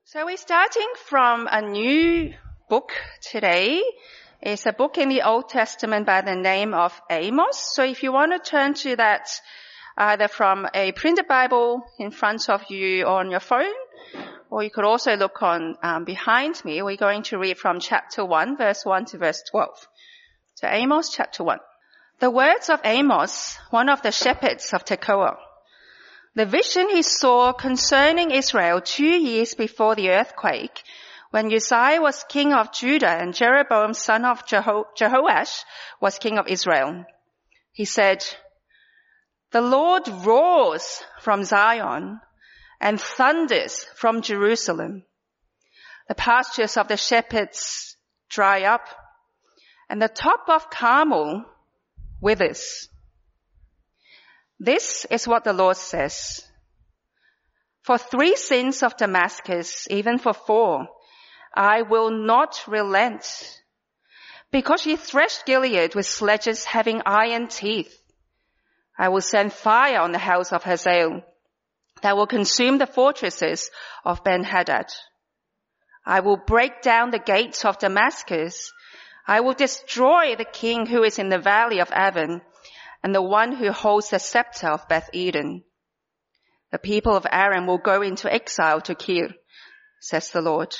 So we're starting from a new book today. It's a book in the Old Testament by the name of Amos. So if you want to turn to that either from a printed Bible in front of you or on your phone, or you could also look on behind me. We're going to read from chapter 1, verse 1 to verse 12. So Amos chapter 1. The words of Amos, one of the shepherds of Tekoa. The vision he saw concerning Israel 2 years before the earthquake, when Uzziah was king of Judah and Jeroboam son of Jehoash was king of Israel. He said, "The Lord roars from Zion and thunders from Jerusalem. The pastures of the shepherds dry up, and the top of Carmel withers. This is what the Lord says. For 3 sins of Damascus, even for 4, I will not relent. Because she threshed Gilead with sledges having iron teeth, I will send fire on the house of Hazael that will consume the fortresses of Ben-Hadad. I will break down the gates of Damascus. I will destroy the king who is in the valley of Avon, and the one who holds the scepter of Beth Eden. The people of Aram will go into exile to Kir, says the Lord."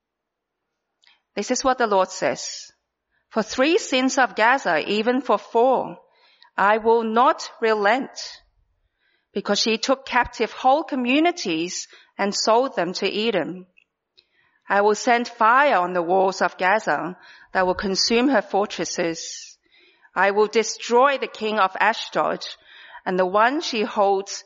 This is what the Lord says. For 3 sins of Gaza, even for 4, I will not relent, because she took captive whole communities and sold them to Edom. I will send fire on the walls of Gaza that will consume her fortresses. I will destroy the king of Ashdod and the one who holds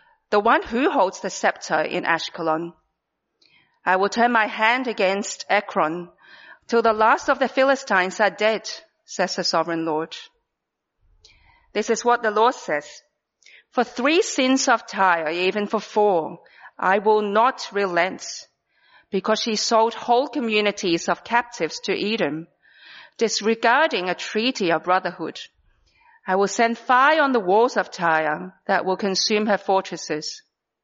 the scepter in Ashkelon. I will turn my hand against Ekron till the last of the Philistines are dead, says the sovereign Lord. This is what the Lord says. For 3 sins of Tyre, even for 4, I will not relent, because she sold whole communities of captives to Edom, disregarding a treaty of brotherhood. I will send fire on the walls of Tyre that will consume her fortresses.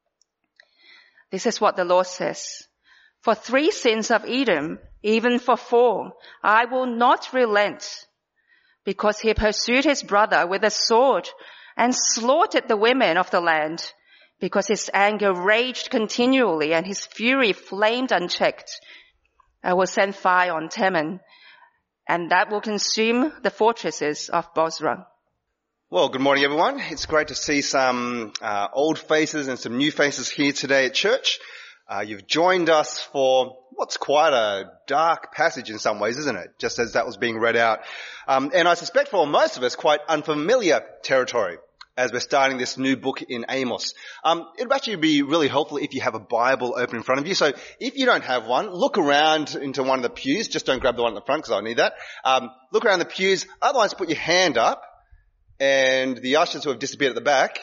This is what the Lord says. For 3 sins of Edom, even for 4, I will not relent, because he pursued his brother with a sword and slaughtered the women of the land, because his anger raged continually and his fury flamed unchecked. I will send fire on Teman, and that will consume the fortresses of Bozrah. Well, good morning, everyone. It's great to see some old faces and some new faces here today at church. You've joined us for what's quite a dark passage in some ways, isn't it? Just as that was being read out. And I suspect for most of us, quite unfamiliar territory as we're starting this new book in Amos. It would actually be really helpful if you have a Bible open in front of you. So if you don't have one, look around into one of the pews. Just don't grab the one in the front because I need that. Look around the pews. Otherwise, put your hand up, and the ushers who have disappeared at the back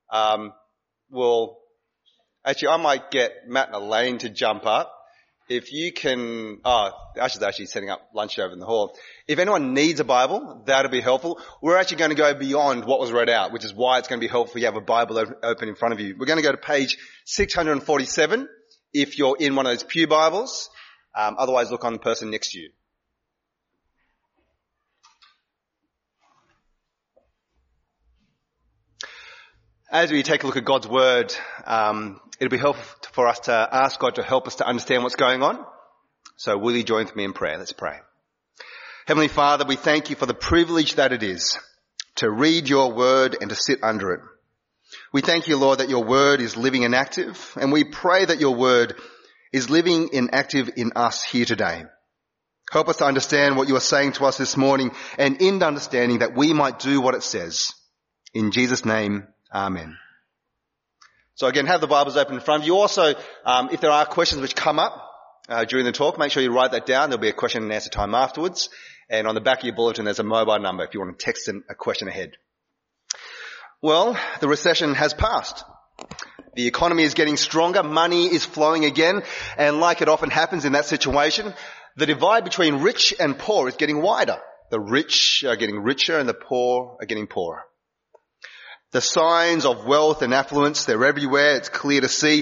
will... Actually, I might get Matt and Elaine to jump up. If you can... the ushers are actually setting up lunch over in the hall. If anyone needs a Bible, that'll be helpful. We're actually going to go beyond what was read out, which is why it's going to be helpful if you have a Bible open in front of you. We're going to go to page 647 if you're in one of those pew Bibles. Otherwise, look on the person next to you. As we take a look at God's Word, it'll be helpful for us to ask God to help us to understand what's going on. So will you join with me in prayer? Let's pray. Heavenly Father, we thank you for the privilege that it is to read your Word and to sit under it. We thank you, Lord, that your Word is living and active, and we pray that your Word is living and active in us here today. Help us to understand what you are saying to us this morning, and in understanding that we might do what it says. In Jesus' name, amen. So again, have the Bibles open in front of you. Also, if there are questions which come up during the talk, make sure you write that down. There'll be a question and answer time afterwards. And on the back of your bulletin, there's a mobile number if you want to text in a question ahead. Well, the recession has passed. The economy is getting stronger. Money is flowing again. And like it often happens in that situation, the divide between rich and poor is getting wider. The rich are getting richer and the poor are getting poorer. The signs of wealth and affluence, they're everywhere. It's clear to see.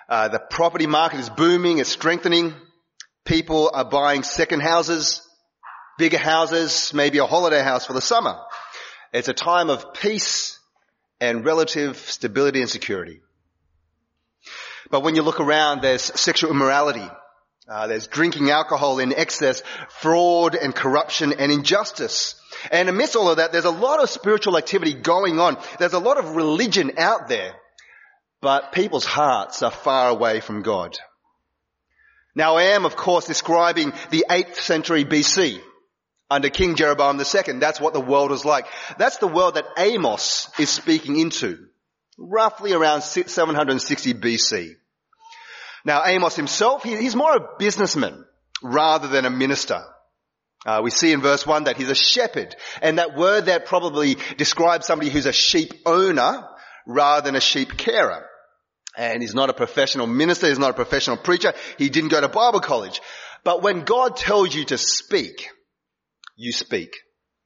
The property market is booming, it's strengthening. People are buying second houses, bigger houses, maybe a holiday house for the summer. It's a time of peace and relative stability and security. But when you look around, there's sexual immorality. There's drinking alcohol in excess, fraud and corruption and injustice. And amidst all of that, there's a lot of spiritual activity going on. There's a lot of religion out there, but people's hearts are far away from God. Now I am, of course, describing the 8th century BC under King Jeroboam II. That's what the world was like. That's the world that Amos is speaking into, roughly around 760 BC. Now Amos himself, he's more a businessman rather than a minister. We see in verse 1 that he's a shepherd, and that word there probably describes somebody who's a sheep owner rather than a sheep carer. And he's not a professional minister, he's not a professional preacher, he didn't go to Bible college. But when God tells you to speak, you speak.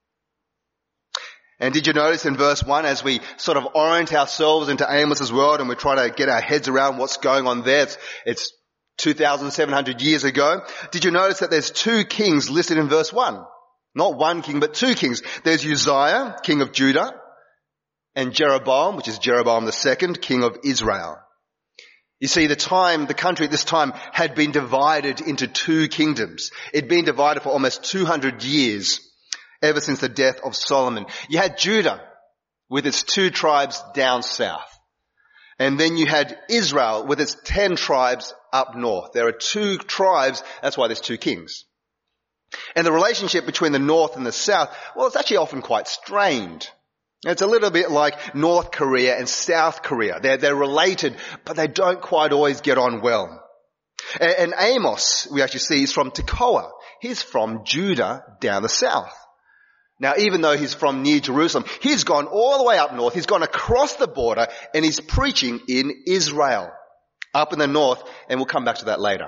And did you notice in verse 1, as we sort of orient ourselves into Amos's world and we're trying to get our heads around what's going on there, it's 2,700 years ago. Did you notice that there's 2 kings listed in verse 1? Not 1 king, but 2 kings. There's Uzziah, king of Judah, and Jeroboam, which is Jeroboam II, king of Israel. You see, the country at this time had been divided into 2 kingdoms. It'd been divided for almost 200 years, ever since the death of Solomon. You had Judah with its 2 tribes down south. And then you had Israel with its 10 tribes up north. There are 2 tribes, that's why there's 2 kings. And the relationship between the north and the south, well, it's actually often quite strained. It's a little bit like North Korea and South Korea. They're related, but they don't quite always get on well. And Amos, we actually see, is from Tekoa. He's from Judah down the south. Now, even though he's from near Jerusalem, he's gone all the way up north. He's gone across the border and he's preaching in Israel, up in the north, and we'll come back to that later.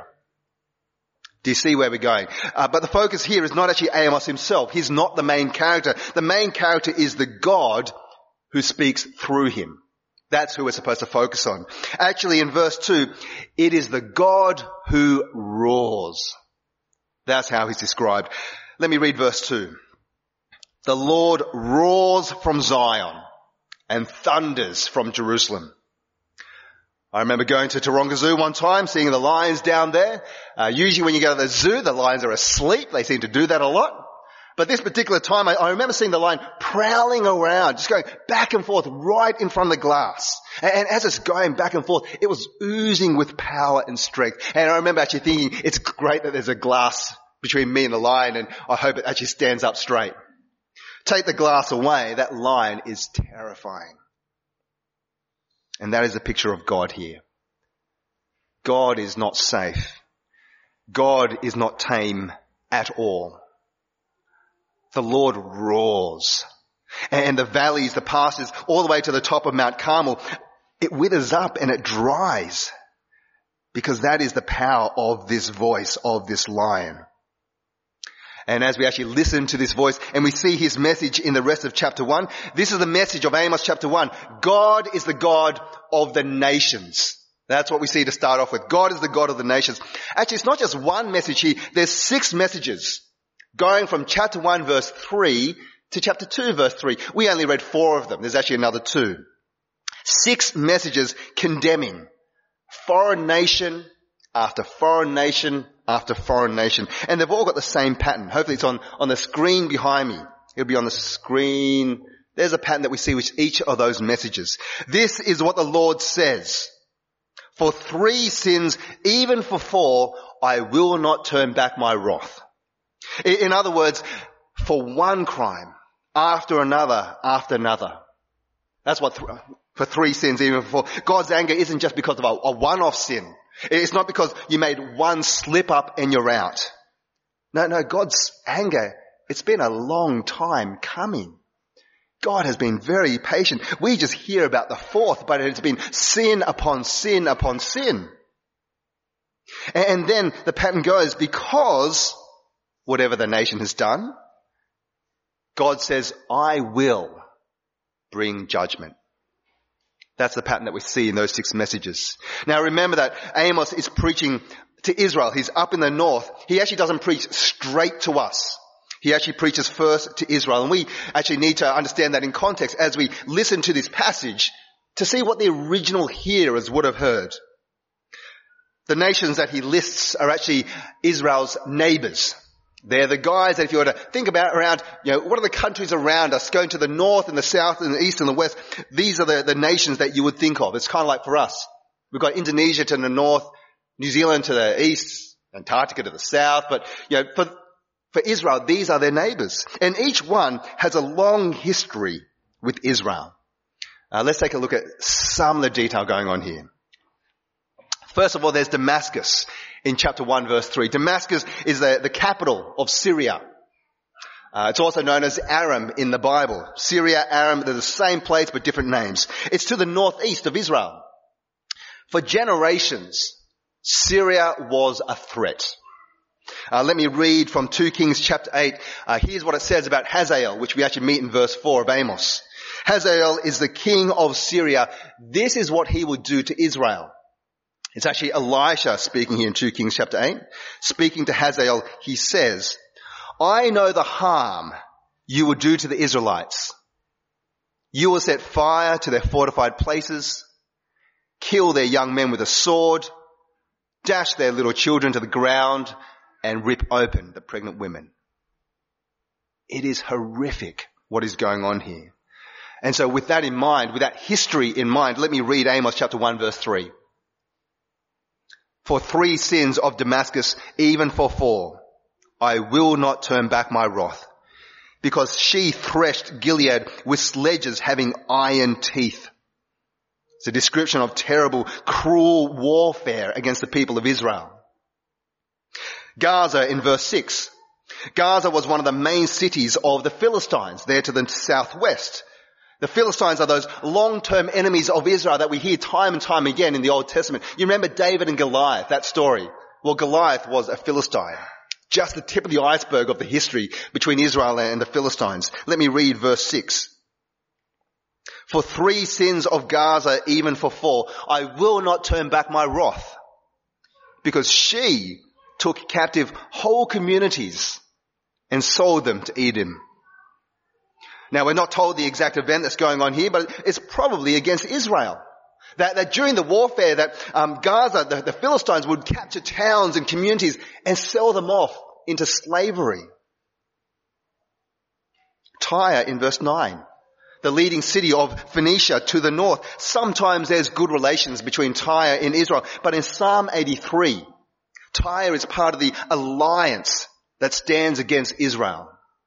Do you see where we're going? But the focus here is not actually Amos himself. He's not the main character. The main character is the God who speaks through him. That's who we're supposed to focus on. Actually, in verse 2, it is the God who roars. That's how he's described. Let me read verse 2. The Lord roars from Zion and thunders from Jerusalem. I remember going to Taronga Zoo one time, seeing the lions down there. Usually when you go to the zoo, the lions are asleep. They seem to do that a lot. But this particular time, I remember seeing the lion prowling around, just going back and forth right in front of the glass. And as it's going back and forth, it was oozing with power and strength. And I remember actually thinking, it's great that there's a glass between me and the lion, and I hope it actually stands up straight. Take the glass away, that lion is terrifying. And that is a picture of God here. God is not safe. God is not tame at all. The Lord roars. And the valleys, the passes, all the way to the top of Mount Carmel, it withers up and it dries. Because that is the power of this voice, of this lion. And as we actually listen to this voice and we see his message in the rest of chapter 1, this is the message of Amos chapter 1. God is the God of the nations. That's what we see to start off with. God is the God of the nations. Actually, it's not just one message here. There's 6 messages going from chapter 1 verse 3 to chapter 2 verse 3. We only read 4 of them. There's actually another 2. 6 messages condemning foreign nation after foreign nation after foreign nation. And they've all got the same pattern. Hopefully it's on the screen behind me. It'll be on the screen. There's a pattern that we see with each of those messages. This is what the Lord says. For 3 sins, even for 4, I will not turn back my wrath. In other words, for one crime, after another, after another. That's what, for 3 sins, even for 4. God's anger isn't just because of a one-off sin. It's not because you made one slip up and you're out. No, God's anger, it's been a long time coming. God has been very patient. We just hear about the 4th, but it's been sin upon sin upon sin. And then the pattern goes, because whatever the nation has done, God says, I will bring judgment. That's the pattern that we see in those 6 messages. Now remember that Amos is preaching to Israel. He's up in the north. He actually doesn't preach straight to us. He actually preaches first to Israel. And we actually need to understand that in context as we listen to this passage to see what the original hearers would have heard. The nations that he lists are actually Israel's neighbors. They're the guys that if you were to think about around, what are the countries around us, going to the north and the south and the east and the west, these are the nations that you would think of. It's kind of like for us. We've got Indonesia to the north, New Zealand to the east, Antarctica to the south, but for Israel, these are their neighbors. And each one has a long history with Israel. Let's take a look at some of the detail going on here. First of all, there's Damascus in chapter 1 verse 3. Damascus is the capital of Syria. It's also known as Aram in the Bible. Syria, Aram, they're the same place but different names. It's to the northeast of Israel. For generations, Syria was a threat. Let me read from 2 Kings chapter 8. Here's what it says about Hazael, which we actually meet in verse 4 of Amos. Hazael is the king of Syria. This is what he would do to Israel. It's actually Elisha speaking here in 2 Kings chapter 8. Speaking to Hazael, he says, I know the harm you will do to the Israelites. You will set fire to their fortified places, kill their young men with a sword, dash their little children to the ground, and rip open the pregnant women. It is horrific what is going on here. And so with that in mind, with that history in mind, let me read Amos chapter 1 verse 3. For 3 sins of Damascus, even for 4, I will not turn back my wrath, because she threshed Gilead with sledges having iron teeth. It's a description of terrible, cruel warfare against the people of Israel. Gaza in verse 6. Gaza was one of the main cities of the Philistines, there to the southwest. The Philistines are those long-term enemies of Israel that we hear time and time again in the Old Testament. You remember David and Goliath, that story? Well, Goliath was a Philistine. Just the tip of the iceberg of the history between Israel and the Philistines. Let me read verse 6. For 3 sins of Gaza, even for 4, I will not turn back my wrath, because she took captive whole communities and sold them to Edom. Now, we're not told the exact event that's going on here, but it's probably against Israel. That during the warfare that Gaza, the Philistines would capture towns and communities and sell them off into slavery. Tyre in verse 9, the leading city of Phoenicia to the north. Sometimes there's good relations between Tyre and Israel, but in Psalm 83, Tyre is part of the alliance that stands against Israel.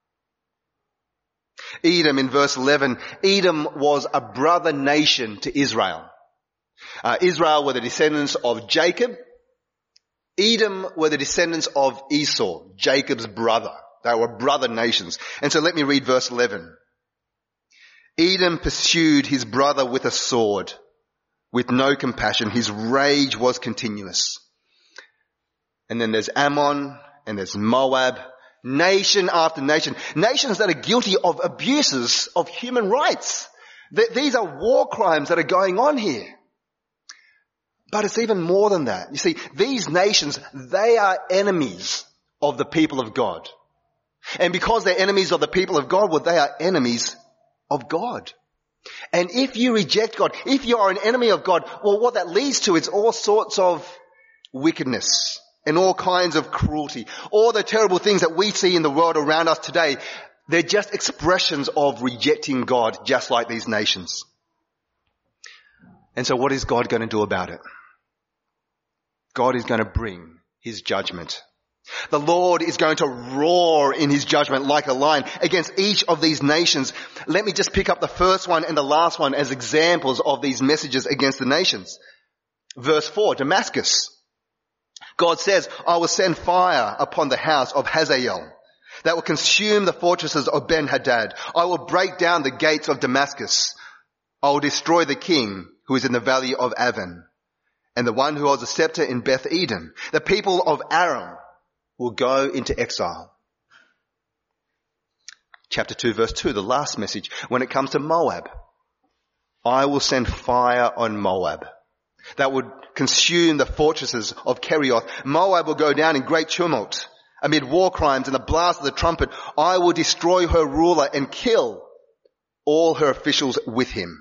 Edom in verse 11, Edom was a brother nation to Israel. Israel were the descendants of Jacob. Edom were the descendants of Esau, Jacob's brother. They were brother nations. And so let me read verse 11. Edom pursued his brother with a sword, with no compassion. His rage was continuous. And then there's Ammon, and there's Moab, nation after nation, nations that are guilty of abuses of human rights. These are war crimes that are going on here. But it's even more than that. You see, these nations, they are enemies of the people of God. And because they're enemies of the people of God, well, they are enemies of God. And if you reject God, if you are an enemy of God, well, what that leads to is all sorts of wickedness and all kinds of cruelty. All the terrible things that we see in the world around us today, they're just expressions of rejecting God, just like these nations. And so what is God going to do about it? God is going to bring his judgment. The Lord is going to roar in his judgment like a lion against each of these nations. Let me just pick up the first one and the last one as examples of these messages against the nations. Verse 4, Damascus. God says, I will send fire upon the house of Hazael that will consume the fortresses of Ben-Hadad. I will break down the gates of Damascus. I will destroy the king who is in the valley of Aven, and the one who holds a scepter in Beth Eden. The people of Aram will go into exile. Chapter 2 verse 2, the last message, when it comes to Moab. I will send fire on Moab that would consume the fortresses of Kerioth. Moab will go down in great tumult. Amid war crimes and the blast of the trumpet, I will destroy her ruler and kill all her officials with him.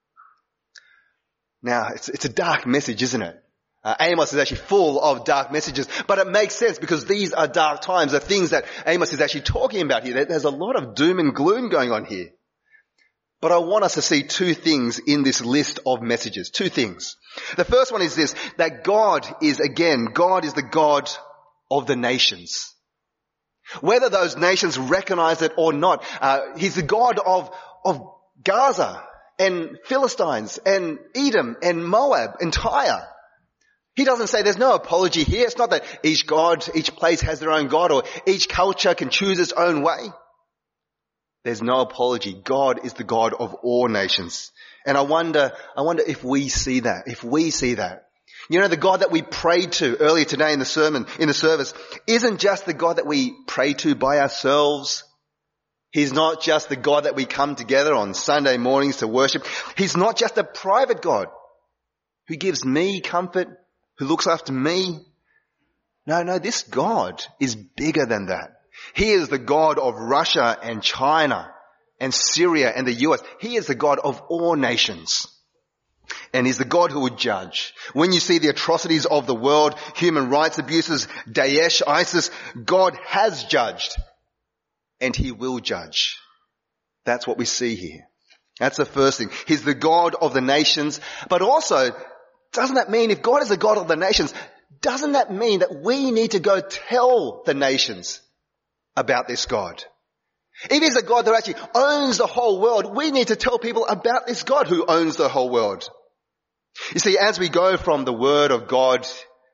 Now, it's a dark message, isn't it? Amos is actually full of dark messages, but it makes sense because these are dark times. The things that Amos is actually talking about here, there's a lot of doom and gloom going on here. But I want us to see two things in this list of messages. Two things. The first one is this, that God is the God of the nations. Whether those nations recognize it or not, He's the God of Gaza and Philistines and Edom and Moab and Tyre. He doesn't say there's no apology here. It's not that each place has their own God or each culture can choose its own way. There's no apology. God is the God of all nations. And I wonder if we see that, You know, the God that we prayed to earlier today in the service, isn't just the God that we pray to by ourselves. He's not just the God that we come together on Sunday mornings to worship. He's not just a private God who gives me comfort, who looks after me. No, this God is bigger than that. He is the God of Russia and China and Syria and the US. He is the God of all nations. And He's the God who would judge. When you see the atrocities of the world, human rights abuses, Daesh, ISIS, God has judged. And He will judge. That's what we see here. That's the first thing. He's the God of the nations. But also, doesn't that mean if God is the God of the nations, doesn't that mean that we need to go tell the nations about this God? If He's a God that actually owns the whole world, we need to tell people about this God who owns the whole world. You see, as we go from the Word of God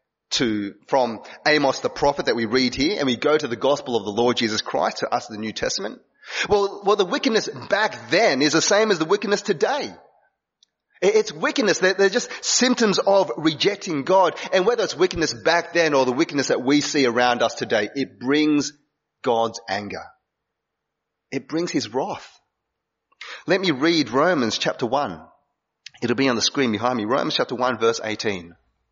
from Amos the prophet that we read here, and we go to the gospel of the Lord Jesus Christ, to us the New Testament, well, the wickedness back then is the same as the wickedness today. It's wickedness. They're just symptoms of rejecting God. And whether it's wickedness back then or the wickedness that we see around us today, it brings God's anger. It brings His wrath. Let me read Romans chapter 1. It'll be on the screen behind me. Romans chapter 1 verse 18.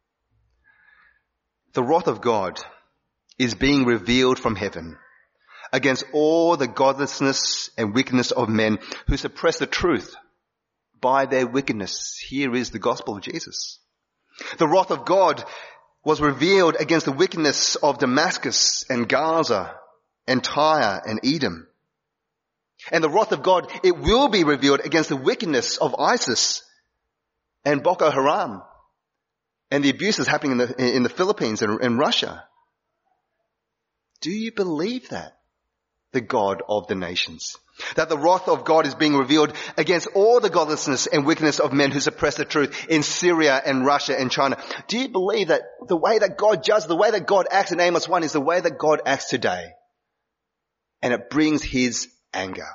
The wrath of God is being revealed from heaven against all the godlessness and wickedness of men who suppress the truth by their wickedness. Here is the gospel of Jesus. The wrath of God was revealed against the wickedness of Damascus and Gaza and Tyre and Edom. And the wrath of God, it will be revealed against the wickedness of ISIS and Boko Haram and the abuses happening in the Philippines and Russia. Do you believe that? The God of the nations. That the wrath of God is being revealed against all the godlessness and wickedness of men who suppress the truth in Syria and Russia and China. Do you believe that the way that God judges, the way that God acts in Amos 1 is the way that God acts today? And it brings His anger.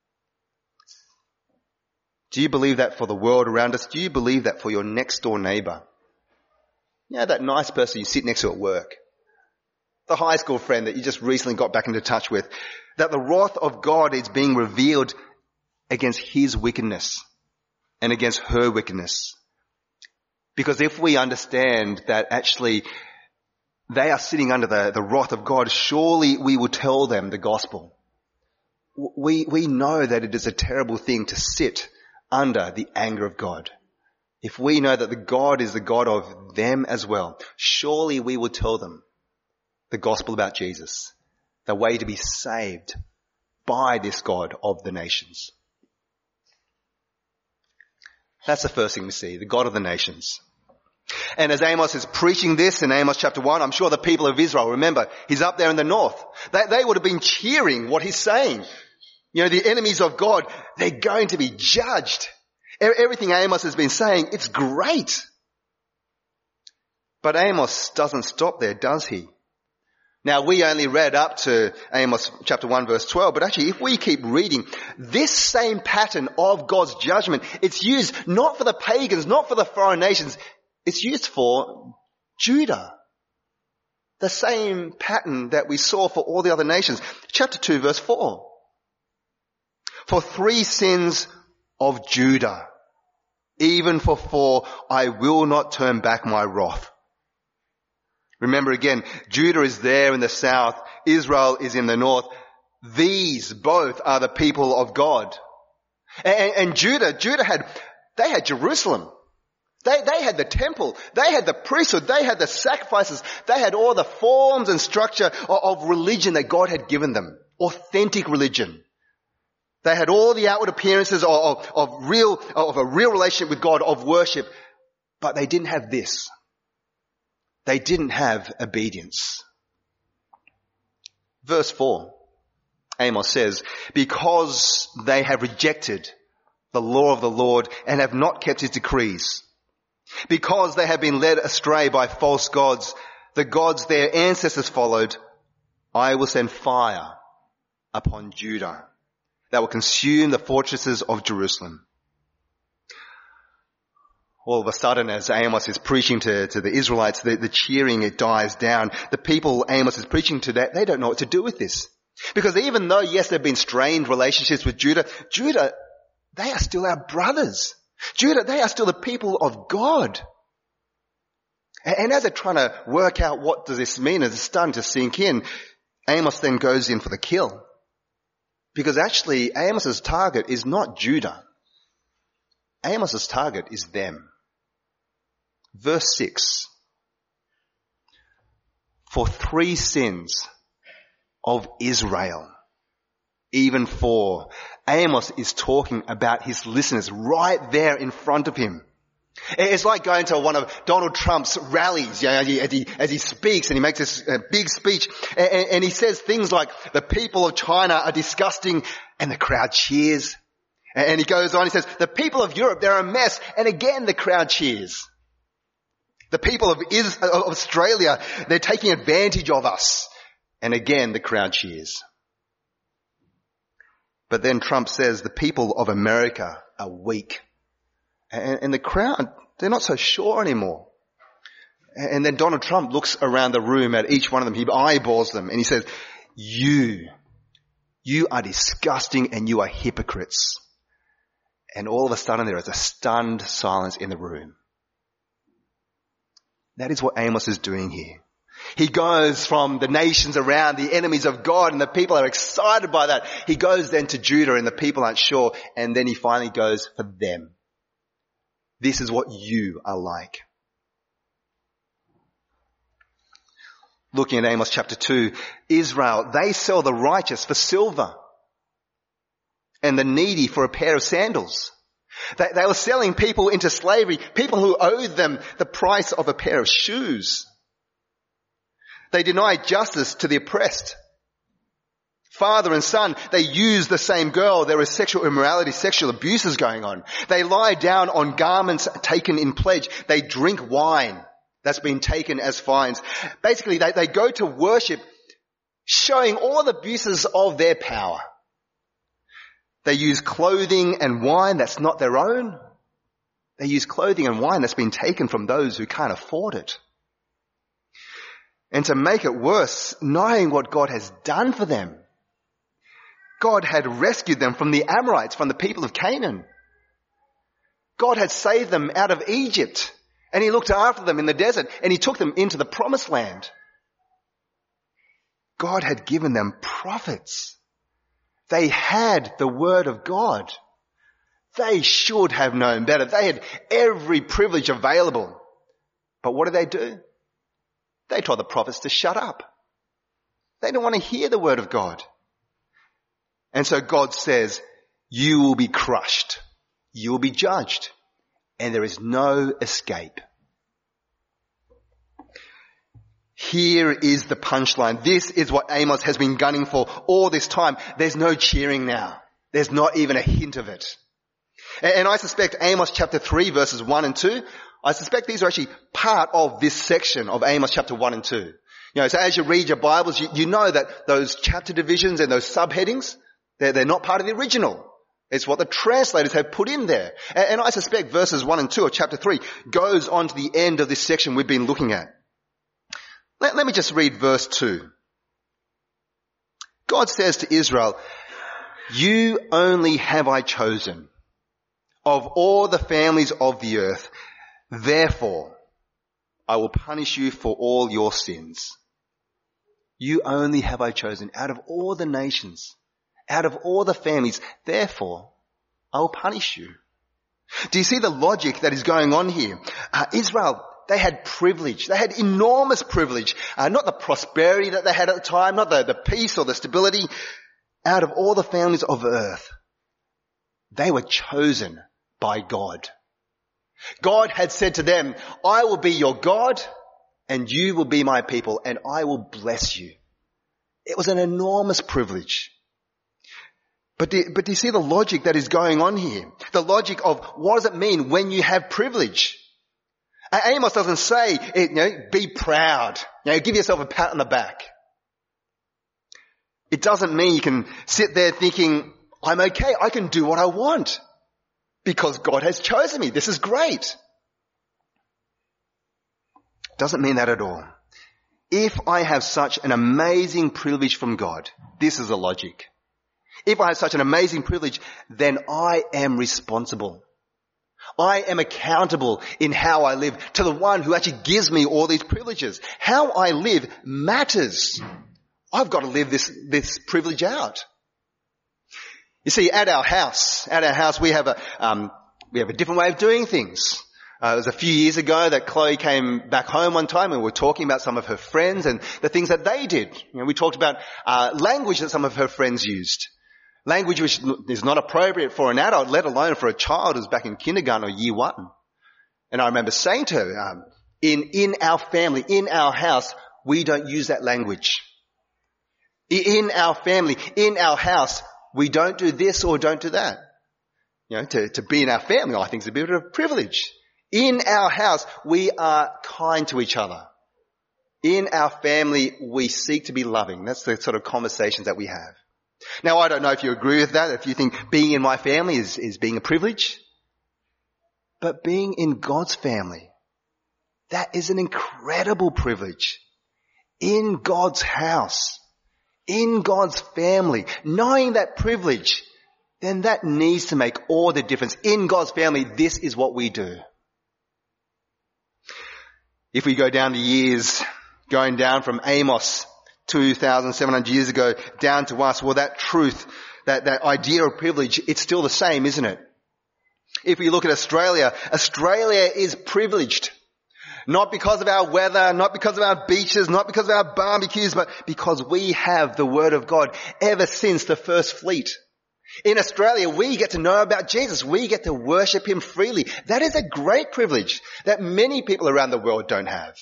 Do you believe that for the world around us? Do you believe that for your next door neighbor? You know, that nice person you sit next to at work. The high school friend that you just recently got back into touch with. That the wrath of God is being revealed against his wickedness and against her wickedness. Because if we understand that actually they are sitting under the wrath of God, surely we will tell them the gospel. We know that it is a terrible thing to sit under the anger of God. If we know that the God is the God of them as well, surely we will tell them the gospel about Jesus, the way to be saved by this God of the nations. That's the first thing we see, the God of the nations. And as Amos is preaching this in Amos chapter 1, I'm sure the people of Israel, remember, he's up there in the north. They would have been cheering what he's saying. You know, the enemies of God, they're going to be judged. Everything Amos has been saying, it's great. But Amos doesn't stop there, does he? Now, we only read up to Amos chapter 1 verse 12, but actually if we keep reading, this same pattern of God's judgment, it's used not for the pagans, not for the foreign nations, it's used for Judah. The same pattern that we saw for all the other nations. Chapter 2 verse 4. For 3 sins of Judah, Even for 4, I will not turn back my wrath. Remember again, Judah is there in the south, Israel is in the north. These both are the people of God. And Judah had Jerusalem. They had the temple. They had the priesthood. They had the sacrifices. They had all the forms and structure of religion that God had given them. Authentic religion. They had all the outward appearances of a real relationship with God, of worship. But they didn't have this. They didn't have obedience. Verse 4, Amos says, because they have rejected the law of the Lord and have not kept his decrees, because they have been led astray by false gods, the gods their ancestors followed, I will send fire upon Judah that will consume the fortresses of Jerusalem. All of a sudden, as Amos is preaching to the Israelites, the cheering, it dies down. The people Amos is preaching to, they don't know what to do with this. Because even though, yes, there have been strained relationships with Judah, they are still our brothers. Judah, they are still the people of God. And as they're trying to work out what does this mean, as it's starting to sink in, Amos then goes in for the kill. Because actually, Amos's target is not Judah. Amos's target is them. Verse 6. For 3 sins of Israel, even 4. Amos is talking about his listeners right there in front of him. It's like going to one of Donald Trump's rallies, as he speaks and he makes this big speech and he says things like, the people of China are disgusting, and the crowd cheers. And he goes on, he says, the people of Europe, they're a mess, and again the crowd cheers. The people of Australia, they're taking advantage of us, and again the crowd cheers. But then Trump says the people of America are weak. And the crowd, they're not so sure anymore. And then Donald Trump looks around the room at each one of them. He eyeballs them and he says, you are disgusting and you are hypocrites. And all of a sudden there is a stunned silence in the room. That is what Amos is doing here. He goes from the nations around, the enemies of God, and the people are excited by that. He goes then to Judah and the people aren't sure, and then he finally goes for them. This is what you are like. Looking at Amos chapter 2, Israel, they sell the righteous for silver and the needy for a pair of sandals. They were selling people into slavery, people who owed them the price of a pair of shoes. They denied justice to the oppressed. Father and son, they use the same girl. There is sexual immorality, sexual abuses going on. They lie down on garments taken in pledge. They drink wine that's been taken as fines. Basically, they go to worship showing all the abuses of their power. They use clothing and wine that's not their own. They use clothing and wine that's been taken from those who can't afford it. And to make it worse, knowing what God has done for them, God had rescued them from the Amorites, from the people of Canaan. God had saved them out of Egypt, and he looked after them in the desert, and he took them into the promised land. God had given them prophets. They had the word of God. They should have known better. They had every privilege available. But what did they do? They told the prophets to shut up. They didn't want to hear the word of God. And so God says, you will be crushed. You will be judged. And there is no escape. Here is the punchline. This is what Amos has been gunning for all this time. There's no cheering now. There's not even a hint of it. And I suspect Amos chapter 3 verses 1 and 2, I suspect these are actually part of this section of Amos chapter 1 and 2. So as you read your Bibles, you know that those chapter divisions and those subheadings, they're not part of the original. It's what the translators have put in there. And I suspect verses 1 and 2 of chapter 3 goes on to the end of this section we've been looking at. Let me just read verse 2. God says to Israel, you only have I chosen. of all the families of the earth. Therefore, I will punish you for all your sins. You only have I chosen out of all the nations, out of all the families. Therefore, I will punish you. Do you see the logic that is going on here? Israel, they had privilege. They had enormous privilege. Not the prosperity that they had at the time, not the peace or the stability. Out of all the families of earth, they were chosen by God. God had said to them, I will be your God and you will be my people and I will bless you. It was an enormous privilege. But do you see the logic that is going on here? The logic of what does it mean when you have privilege? Amos doesn't say, be proud, give yourself a pat on the back. It doesn't mean you can sit there thinking, I'm okay, I can do what I want because God has chosen me. This is great. Doesn't mean that at all. If I have such an amazing privilege from God, this is the logic. If I have such an amazing privilege, then I am responsible. I am accountable in how I live to the one who actually gives me all these privileges. How I live matters. I've got to live this privilege out. You see, at our house, we have a different way of doing things. It was a few years ago that Chloe came back home one time and we were talking about some of her friends and the things that they did. We talked about language that some of her friends used. Language which is not appropriate for an adult, let alone for a child who's back in kindergarten or year one. And I remember saying to her, in our family, in our house, we don't use that language. In our family, in our house, we don't do this or don't do that. To be in our family, I think is a bit of a privilege. In our house, we are kind to each other. In our family, we seek to be loving. That's the sort of conversations that we have. Now, I don't know if you agree with that, if you think being in my family is being a privilege. But being in God's family, that is an incredible privilege. In God's house, in God's family, knowing that privilege, then that needs to make all the difference. In God's family, this is what we do. If we go down the years, going down from Amos 2,700 years ago down to us, well, that truth, that idea of privilege, it's still the same, isn't it? If we look at Australia, Australia is privileged. Not because of our weather, not because of our beaches, not because of our barbecues, but because we have the Word of God ever since the first fleet. In Australia, we get to know about Jesus. We get to worship Him freely. That is a great privilege that many people around the world don't have.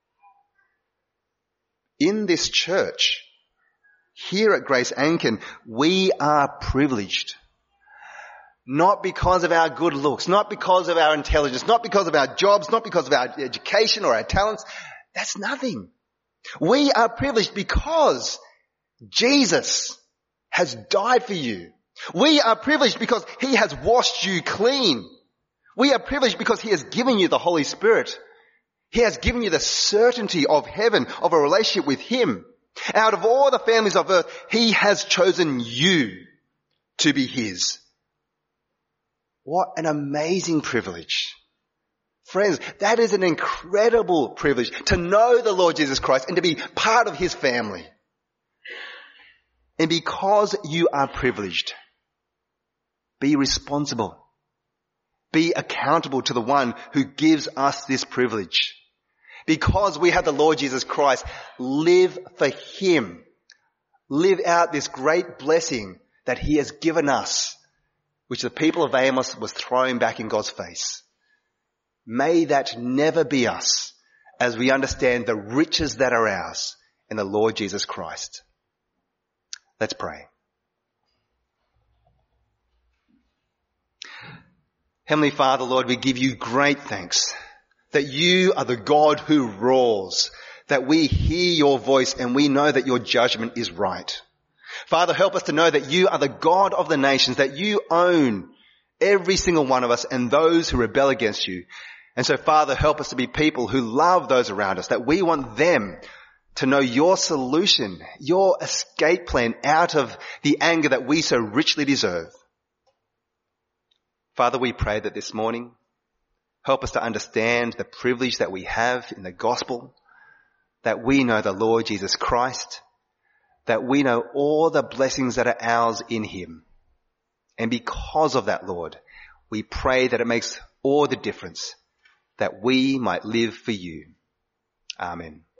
In this church, here at Grace Anglican, we are privileged. Not because of our good looks, not because of our intelligence, not because of our jobs, not because of our education or our talents. That's nothing. We are privileged because Jesus has died for you. We are privileged because He has washed you clean. We are privileged because He has given you the Holy Spirit. He has given you the certainty of heaven, of a relationship with Him. Out of all the families of earth, He has chosen you to be His. What an amazing privilege. Friends, that is an incredible privilege to know the Lord Jesus Christ and to be part of His family. And because you are privileged, be responsible. Be accountable to the one who gives us this privilege. Because we have the Lord Jesus Christ, live for Him. Live out this great blessing that He has given us, which the people of Amos was throwing back in God's face. May that never be us as we understand the riches that are ours in the Lord Jesus Christ. Let's pray. Heavenly Father, Lord, we give you great thanks that you are the God who roars, that we hear your voice and we know that your judgment is right. Father, help us to know that you are the God of the nations, that you own every single one of us and those who rebel against you. And so, Father, help us to be people who love those around us, that we want them to know your solution, your escape plan out of the anger that we so richly deserve. Father, we pray that this morning, help us to understand the privilege that we have in the gospel, that we know the Lord Jesus Christ, that we know all the blessings that are ours in him. And because of that, Lord, we pray that it makes all the difference, that we might live for you. Amen.